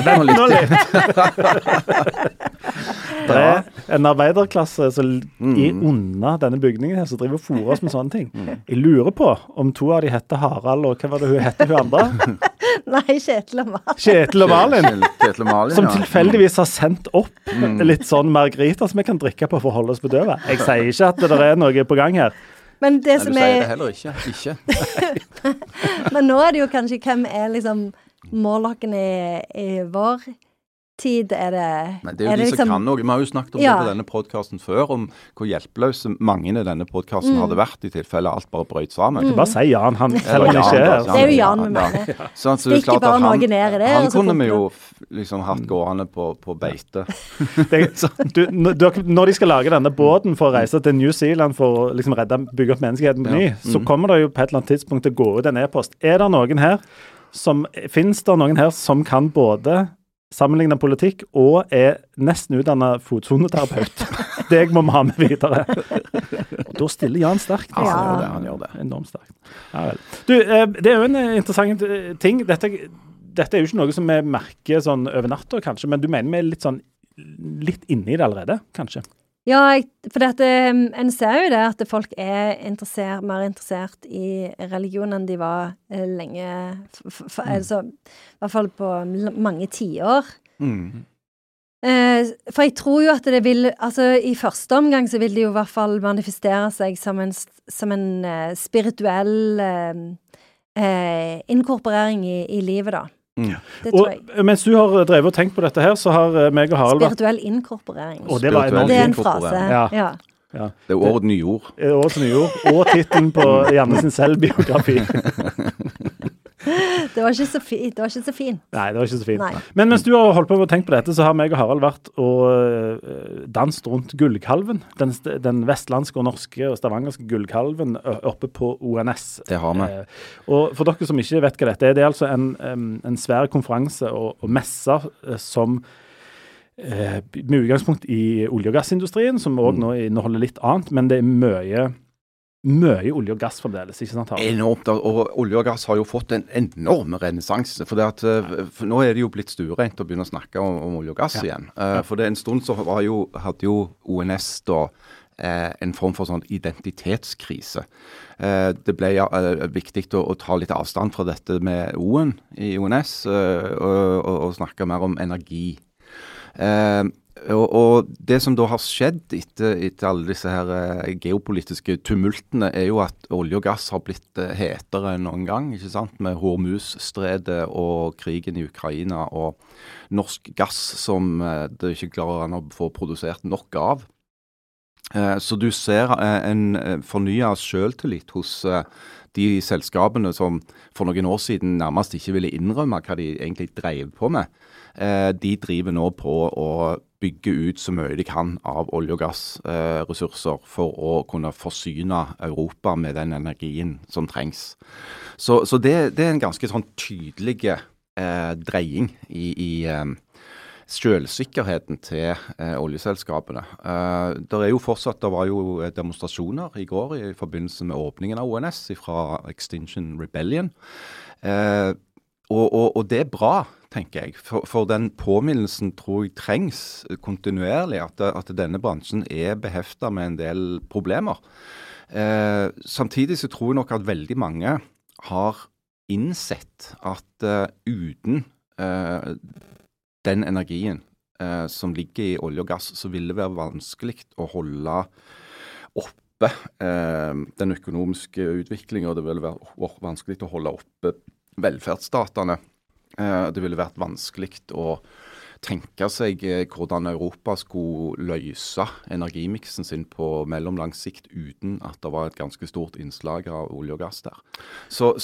B: Det er en arbeiderklasse som er under denne bygningen her, som driver og fôrer oss med sånne ting. Jeg lurer på om to av de heter Harald, og hva var det hun hette hun andre?
A: Nei, Kjetil og Malin.
B: Kjetil og Malin, som tilfeldigvis har sendt opp litt sånn margarita som vi kan drikke på for å holde oss bedøve. Jeg sier ikke at det er noe på gang her.
A: Men det
C: Nei,
A: som
C: du sier det heller ikke.
A: Men nå er det jo kanskje hvem er liksom mårlokken i vår tid, er det...
C: Men det er jo de som kan noe. Vi har jo snakket om det på denne podcasten før, om hvor hjelpeløse mange i denne podcasten hadde vært i tilfelle alt bare brøt sammen.
B: Bare si Jan, han selv om ikke er.
A: Det er jo Jan med meg. Stikker bare noe ned i det.
C: Han kunne vi jo liksom hatt gående på beite.
B: Når de skal lage denne båten for å reise til New Zealand for å liksom bygge opp menneskeheten på ny, så kommer det jo på et eller annet tidspunkt til å gå ut en e-post. Finnes det noen her som kan både sammenlignet politikk og er nesten utdannet fotsoneterapeut? Det må vi ha med videre. Og da stiller Jan sterkt.
C: Han gjør det.
B: Enormt sterkt. Ja, vel. Du, det er jo en interessant ting. Dette er jo ikke noe som vi merker sånn over natta, kanskje, men du mener vi er litt inne i det allerede, kanskje?
A: Ja, for en ser jo det at folk er mer interessert i religion enn de var lenge, altså, i hvert fall på mange tiår. For jeg tror jo at det vil, altså i første omgang så vil det jo i hvert fall manifestere seg som en spirituell inkorporering i livet da. Det tror jeg.
B: Og mens du har drevet og tenkt på dette her, så har meg og Harald
A: Spirituell inkorporering.
B: Og det var enormt.
A: Det en frase.
B: Ja.
C: Det årets nyord.
B: Årets nyord, og titlen på Janne sin selvbiografi.
A: Det var ikke så fint.
B: Nei, det var ikke så fint.
A: Nei.
B: Men mens du har holdt på å tenke på dette, så har meg og Harald vært og danset rundt Gullkalven. Den vestlandske og norske og stavangerske Gullkalven oppe på ONS.
C: Det har vi.
B: Og for dere som ikke vet hva dette er, det er altså en svær konferanse og messe som med utgangspunkt i olje- og gassindustrien, som også nå inneholder litt annet, men det er mye olje og gass fremdeles, ikke sant?
C: Enormt, og olje og gass har jo fått en enorm renessanse, for nå er det jo blitt stuerent å begynne å snakke om olje og gass igjen. For en stund så hadde jo ONS da en form for sånn identitetskrise. Det ble viktig å ta litt avstand fra dette med O-en i ONS og snakke mer om energi. Og det som da har skjedd etter alle disse her geopolitiske tumultene, er jo at olje og gass har blitt hetere enn noen gang, ikke sant? Med Hormuz-stredet og krigen i Ukraina og norsk gass som det ikke klarer an å få produsert nok av. Så du ser en fornyet selvtillit hos de selskapene som for noen år siden nærmest ikke ville innrømme hva de egentlig drev på med. De driver nå på å bygge ut så mye de kan av olje- og gassressurser for å kunne forsyne Europa med den energien som trengs. Så det er en ganske sånn tydelig dreying i selvsikkerheten til oljeselskapene. Det var jo demonstrasjoner i går i forbindelse med åpningen av ONS fra Extinction Rebellion. Og det er bra, tenker jeg, for den påminnelsen tror jeg trengs kontinuerlig, at denne bransjen er beheftet med en del problemer. Samtidig så tror jeg nok at veldig mange har innsett at uten den energien som ligger i olje og gass, så vil det være vanskelig å holde oppe den økonomiske utviklingen, og det vil være vanskelig å holde oppe velferdsstatene. Det ville vært vanskelig å tenke seg hvordan Europa skulle løse energimiksen sin på mellomlang sikt uten at det var et ganske stort innslag av olje og gass der. Så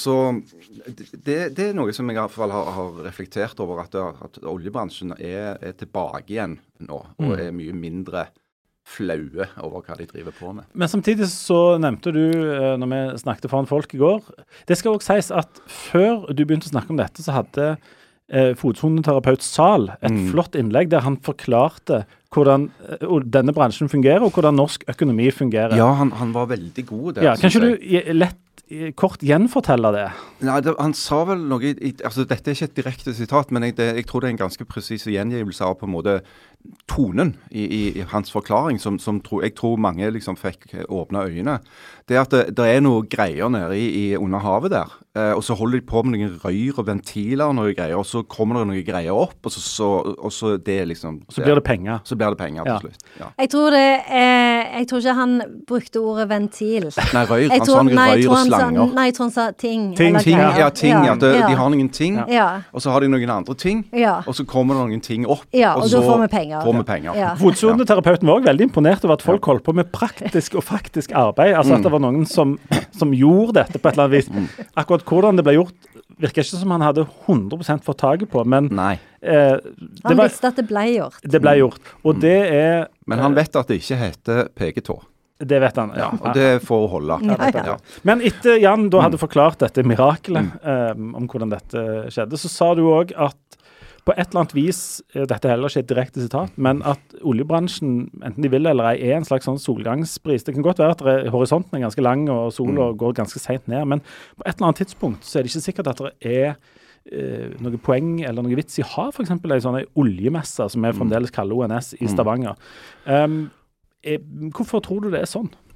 C: det er noe som jeg i hvert fall har reflektert over, at oljebransjen er tilbake igjen nå, og er mye mindre flaue over hva de driver på med.
B: Men samtidig så nevnte du, når vi snakket foran folk i går, det skal også sies at før du begynte å snakke om dette, så hadde fotsoneterapeut Sahl et flott innlegg der han forklarte hvordan denne bransjen fungerer, og hvordan norsk økonomi fungerer.
C: Ja, han var veldig god der.
B: Ja, kan ikke du kort gjenfortelle det?
C: Nei, han sa vel noe, altså dette er ikke et direkte sitat, men jeg tror det er en ganske presis gjengivelse av på en måte tonen i hans forklaring, som jeg tror mange liksom fikk åpne øynene. Det er at det er noe greier nede under havet der, og så holder de på med noen røyr og ventiler og noen greier, og så kommer det noen greier opp, og så det liksom...
B: Så blir det penger.
C: Så blir det penger til slutt. Ja.
A: Jeg tror ikke han brukte ordet ventil.
C: Nei, røyr. Han sa noen røyr og slanger.
A: Nei, jeg tror han sa ting.
C: Ting. De har noen ting, og så har de noen andre ting, og så kommer det noen ting opp,
A: og så får vi penger.
C: Ja.
B: Fotsoneterapeuten var også veldig imponert over at folk holdt på med praktisk og faktisk arbeid. Altså at det var noen som gjorde dette på et eller annet vis. Akkurat hvordan det ble gjort, virker ikke som han hadde 100% fått taget på, men
A: han visste at det ble gjort.
B: Det ble gjort, og det er...
C: Men han vet at det ikke heter pegetå.
B: Det vet han, ja.
C: Og det er for å holde.
A: Ja.
B: Men etter Jan da hadde forklart dette mirakelet om hvordan dette skjedde, så sa du også at på et eller annet vis, dette heller ikke et direkte sitat, men at oljebransjen, enten de vil eller ei, er en slags sånn solgangsbris. Det kan godt være at horisonten er ganske lang og sola går ganske sent ned, men på et eller annet tidspunkt så er det ikke sikkert at det er noe poeng eller noe vits i å ha for eksempel en sånn oljemesse som vi fremdeles kaller ONS i Stavanger. Hvorfor tror du det er sånn?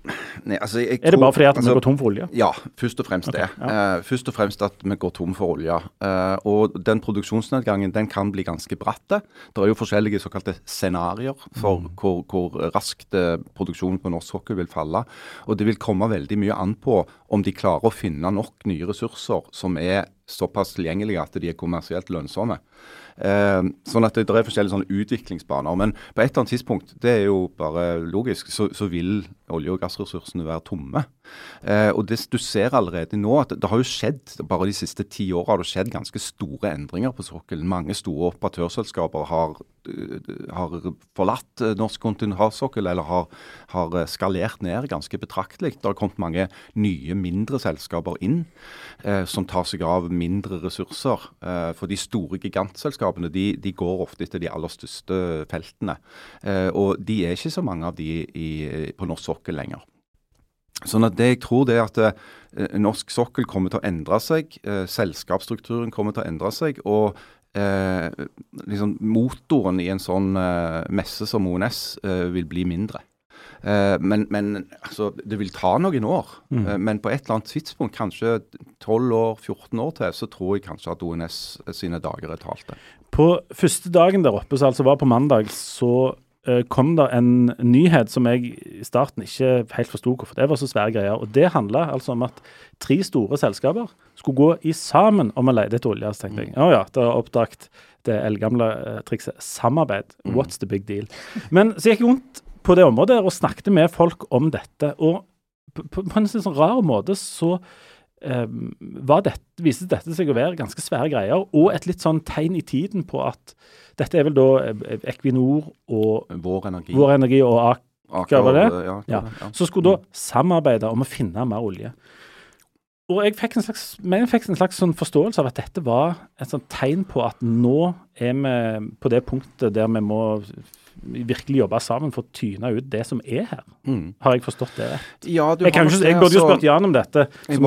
C: Nei, altså, jeg
B: det bare fordi at vi går tom for olje?
C: Ja, først og fremst det. Først og fremst at vi går tom for olje. Og den produksjonsnedgangen, den kan bli ganske bratte. Det er jo forskjellige såkalte scenarier for hvor raskt produksjonen på norsk sokkel vil falle. Og det vil komme veldig mye an på om de klarer å finne nok nye ressurser som er såpass tilgjengelige at de er kommersielt lønnsomme. Sånn at det er forskjellige sånne utviklingsbaner. Men på et eller annet tidspunkt, det er jo bare logisk, så vil olje- og gassressursene være tomme. Og det du ser allerede nå, at det har jo skjedd, bare de siste 10 årene har det skjedd ganske store endringer på sokkelen. Mange store operatørselskaper har forlatt norsk kontinentalsokkel eller har skalert ned ganske betraktelig. Det har kommet mange nye, mindre selskaper inn som tar seg av mindre ressurser. For de store gigantselskapene, de går ofte etter de aller største feltene. Og de er ikke så mange av de på norsk sokkel lenger. Sånn at det jeg tror det er at norsk sokkel kommer til å endre seg, selskapsstrukturen kommer til å endre seg, og liksom motoren i en sånn messe som ONS vil bli mindre. Men altså, det vil ta noen år, men på et eller annet tidspunkt, kanskje 12 år, 14 år til, så tror jeg kanskje at ONS sine dager er talte. På
B: første dagen der oppe, så altså var på mandag, så kom det en nyhet som jeg i starten ikke helt forstod hvorfor det var så svære greier. Og det handlet altså om at 3 store selskaper skulle gå i sammen om å lete etter olje. Så tenkte jeg, ja, det har oppdaget det eldgamle trikset samarbeid. What's the big deal? Men så gikk jeg rundt på det området og snakket med folk om dette. Og på en sånn rar måte så viste dette seg å være ganske svære greier, og et litt sånn tegn i tiden på at dette er vel da Equinor og Vår Energi og Aker, var det? Ja. Så skulle da samarbeide om å finne mer olje. Og jeg fikk en slags sånn forståelse av at dette var et sånt tegn på at nå er vi på det punktet der vi må virkelig jobbe sammen for å tyne ut det som er her. Har jeg forstått det rett? Ja, jeg burde jo spurt Jan om dette.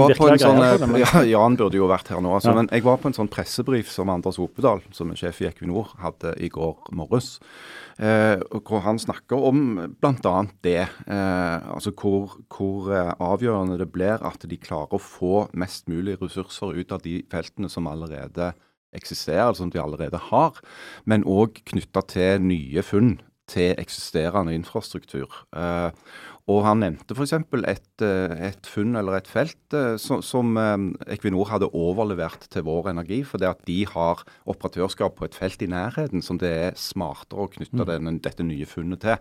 C: Jan burde jo vært her nå. Altså, men jeg var på en sånn pressebrief som Anders Opedal, som er sjef i Equinor, hadde i går morges. Hvor han snakker om blant annet det, altså hvor avgjørende det blir at de klarer å få mest mulig ressurser ut av de feltene som allerede eksisterer, som de allerede har, men også knyttet til nye funn til eksisterende infrastruktur. Og han nevnte for eksempel et funn eller et felt som Equinor hadde overlevert til Vår Energi, fordi at de har operatørskap på et felt i nærheten som det er smartere å knytte dette nye funnet til.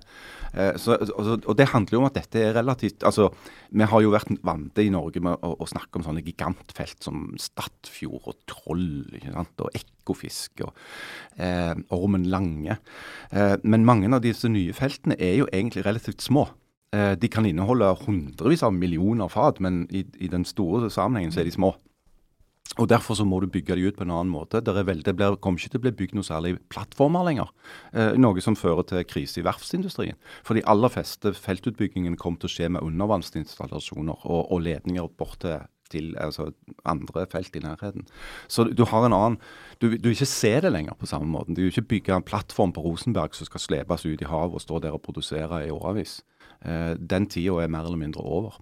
C: Og det handler jo om at dette er relativt, altså vi har jo vært vante i Norge med å snakke om sånne gigantfelt som Statfjord og Troll, ikke sant, og Ekofisk og Ormen Lange. Men mange av disse nye feltene er jo egentlig relativt små. De kan inneholde hundrevis av millioner fat, men i den store sammenhengen så er de små. Og derfor så må du bygge de ut på en annen måte. Det kommer ikke til å bli bygd noe særlig plattformer lenger. Noe som fører til krise i verftsindustrien. For de aller fleste feltutbyggingen kommer til å skje med undervannsinstallasjoner og ledninger bort til altså andre felt i nærheten. Så du har en annen, du vil ikke se det lenger på samme måte. Du vil ikke bygge en plattform på Rosenberg som skal slepes ut i havet og stå der og produsere i årevis. Den tiden er mer eller mindre over.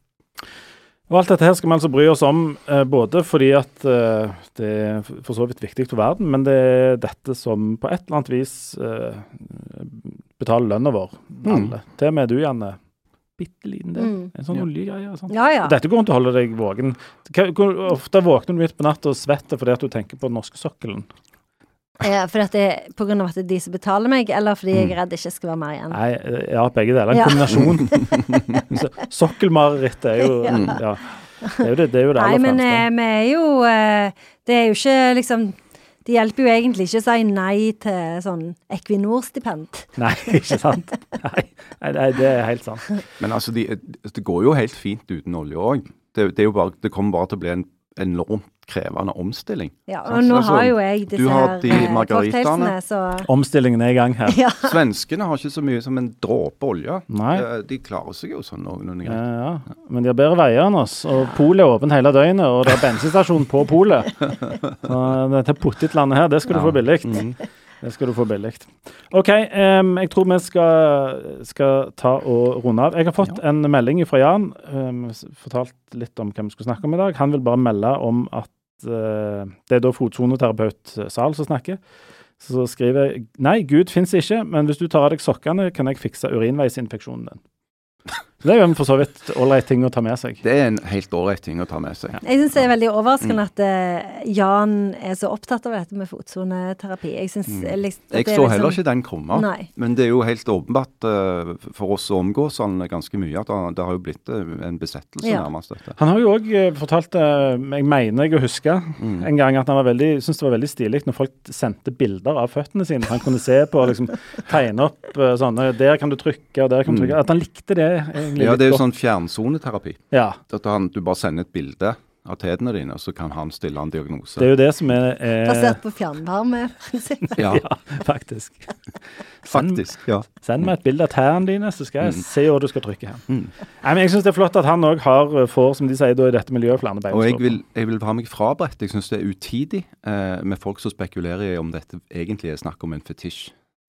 B: Og alt dette her skal man altså bry oss om, både fordi at det er for så vidt viktig for verden, men det er dette som på et eller annet vis betaler lønna vår. Alle. Til og med du, Janne. Bitteliten del. En sånn oljegreie. Sånn.
A: Ja.
B: Dette går til å holde deg vågen. Hvor ofte våkner du midt på natt og svetter fordi at du tenker på den norske sokkelen?
A: Fordi at det er på grunn av at det er de som betaler meg, eller fordi jeg er redd det ikke skal være mer igjen?
B: Nei, ja, begge deler. En kombinasjon. Sokkelmareritt er jo, ja. Det er jo det aller fremste.
A: Nei, men vi er jo, det er jo ikke liksom, det hjelper jo egentlig ikke å si nei til sånn Equinor-stipend.
B: Nei, ikke sant? Nei, det er helt sant.
C: Men altså, det går jo helt fint uten olje også. Det kommer bare til å bli en enormt krevende omstilling. Ja,
A: og nå har jo jeg disse her
C: cocktailsene,
A: så...
B: Omstillingen er i gang her.
A: Ja.
C: Svenskene har ikke så mye som en dråpe olje.
B: Nei.
C: De klarer seg jo sånn noenlunde greit.
B: Ja, men de har bedre veier enn oss, og polet er åpent hele døgnet, og det er bensinstasjon på polet. Så dette pottitlandet her, det skal du få billigt. Det skal du få billig. Ok, jeg tror vi skal ta og runde av. Jeg har fått en melding fra Jan, fortalt litt om hva vi skulle snakke om i dag. Han vil bare melde om at det er da fotsoneterapeut Sal som snakker. Så skriver jeg, nei, Gud finnes ikke, men hvis du tar av deg sokkene, kan jeg fikse urinveisinfeksjonen din. Så det er jo en for så vidt ålreit ting å ta med seg.
C: Det er en helt ålreit ting å ta med seg.
A: Jeg synes det er veldig overraskende at Jan er så opptatt av dette med fotsoneterapi. Jeg synes
C: Jeg så heller ikke den komme.
A: Nei.
C: Men det er jo helt åpenbart for oss å omgå sånn ganske mye at det har jo blitt en besettelse nærmest dette.
B: Han har jo også fortalt, jeg mener jeg å huske, en gang at han syntes det var veldig stilig når folk sendte bilder av føttene sine. Han kunne se på, liksom, tegne opp sånne, der kan du trykke, og der kan du trykke. At han likte det.
C: Ja, det er jo sånn fjernsoneterapi.
B: Ja.
C: At du bare sender et bilde av tedene dine, og så kan han stille en diagnose.
B: Det er jo det som er...
A: Basert på fjernvarme-prinsippet.
C: Ja,
B: faktisk.
C: Ja.
B: Send meg et bilde av tærene dine, så skal jeg se hva du skal trykke her. Nei, men jeg synes det er flott at han også får, som de sier, da i dette miljøet flere bein.
C: Og jeg vil ha meg frabedt. Jeg synes det er utidig med folk som spekulerer i om dette egentlig er snakk om en fetisj.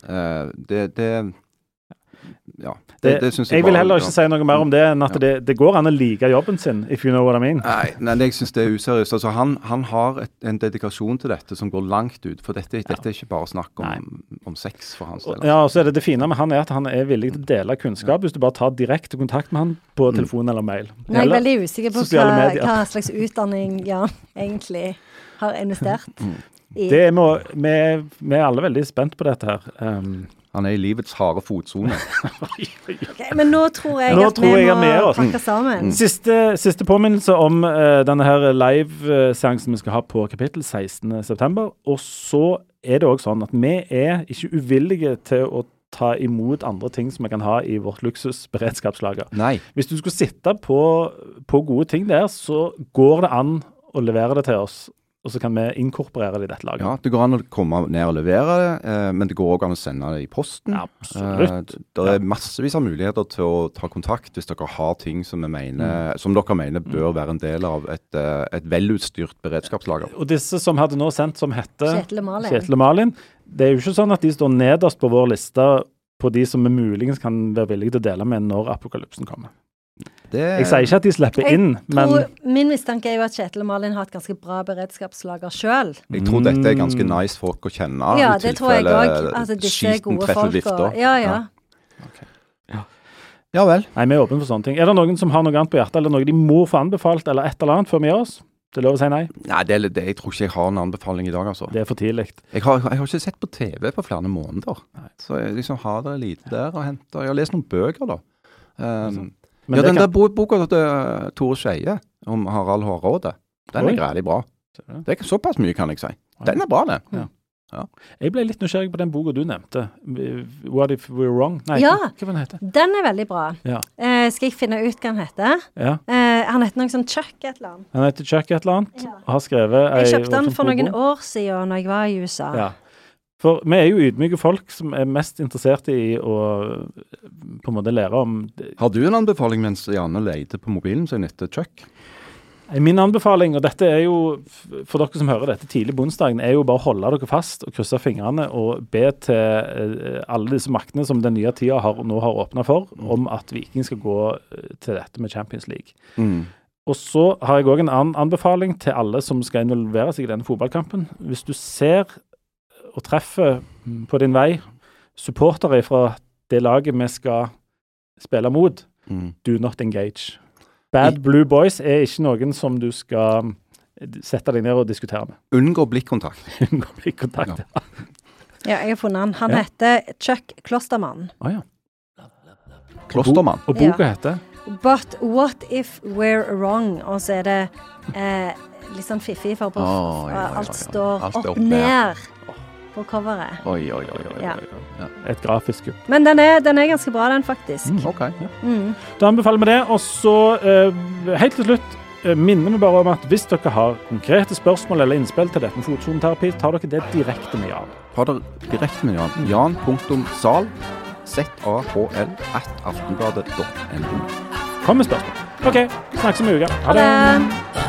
C: Det synes jeg
B: vil heller ikke si noe mer om det enn at det går an å like jobben sin, if you know what I mean.
C: Nei, jeg synes det er useriøst. Altså, han har en dedikasjon til dette som går langt ut, for dette er ikke bare snakk om sex for hans del.
B: Ja, og så er det fine med han er at han er villig til å dele kunnskap hvis du bare tar direkte kontakt med han på telefon eller mail.
A: Jeg er veldig usikker på hva slags utdanning Jan egentlig har investert i.
B: Vi er alle veldig spent på dette her.
C: Han er i livets harde fotsone.
A: Okay, men nå tror jeg at vi må pakke sammen.
B: Siste påminnelse om denne her live-seansen vi skal ha på kapittel 16. september. Og så er det også sånn at vi er ikke uvillige til å ta imot andre ting som vi kan ha i vårt luksusberedskapslager.
C: Nei.
B: Hvis du skulle sitte på gode ting der, så går det an å levere det til oss. Og så kan vi inkorporere det i dette laget.
C: Ja, det går an å komme ned og levere det, men det går også an å sende det i posten.
B: Absolutt.
C: Det er massevis av muligheter til å ta kontakt hvis dere har ting som dere mener bør være en del av et velutstyrt beredskapslager.
B: Og disse som hadde nå sendt som heter
A: Kjetil
B: og Malin, det er jo ikke sånn at de står nederst på vår liste på de som vi muligens kan være villige til å dele med når apokalypsen kommer. Jeg sier ikke at de slipper inn, men...
A: Min mistanke er jo at Kjetil og Malin har et ganske bra beredskapslager selv.
C: Jeg tror dette er ganske nice folk å kjenne.
A: Ja, det tror jeg også. Altså, disse er gode folk. Ja.
B: Okay.
C: Ja vel.
B: Nei, vi er åpne for sånne ting. Er det noen som har noe annet på hjertet, eller noe de må få anbefalt, eller et eller annet før vi gjør oss? Det er lov å si nei?
C: Nei, jeg tror ikke jeg har en anbefaling i dag, altså.
B: Det er for tidlig.
C: Jeg har ikke sett på TV på flere måneder. Nei. Så jeg liksom har det lite der å hente. Jeg har lest noen bøker da. Den der boka til Tore Skeie om Harald Hårråde, den er greit bra. Det er ikke såpass mye, kan jeg si. Den er bra, den. Ja.
B: Jeg ble litt nysgjerrig på den boka du nevnte. What if we're wrong? Nei, hva den heter?
A: Den er veldig bra.
B: Ja.
A: Skal jeg finne ut hva han heter?
B: Ja.
A: Han heter noe sånn Chuck et eller annet.
B: Han heter Chuck et eller annet, og har skrevet...
A: Jeg kjøpte den for noen år siden når jeg var i USA.
B: Ja. For vi er jo ydmyke folk som er mest interessert i å på en måte lære om...
C: Har du en anbefaling mens Janne leter på mobilen sin etter Chuck?
B: Min anbefaling, og dette er jo, for dere som hører dette tidlig på onsdagen, er jo bare å holde dere fast og krysse fingrene og be til alle disse maktene som den nye tida nå har åpnet for, om at Viking skal gå til dette med Champions League. Og så har jeg også en annen anbefaling til alle som skal involvere seg i denne fotballkampen. Hvis du ser og treffer på din vei supportere fra det laget vi skal spille mot, do not engage. Bad Blue Boys er ikke noen som du skal sette deg ned og diskutere med.
C: Unngå blikkontakt.
B: Unngå blikkontakt,
A: ja. Jeg har funnet han. Han heter Chuck Klostermann.
B: Ja.
C: Klostermann.
B: Og boka heter?
A: But What If We're Wrong? Og så er det litt sånn fiffig for alt står opp ned på coveret.
C: Oi.
A: Ja.
B: Et grafisk kupp.
A: Men den er ganske bra, den faktisk.
C: Ok.
B: Da anbefaler vi det, og så helt til slutt minner vi bare om at hvis dere har konkrete spørsmål eller innspill til dette med fotsoneterapi, tar dere det direkte med Jan.
C: Ta det direkte med Jan. Jan.sal ZAHL@aftenbladet.no.
B: Kom med spørsmål. Ok, snakkes om en uke.
A: Ha det!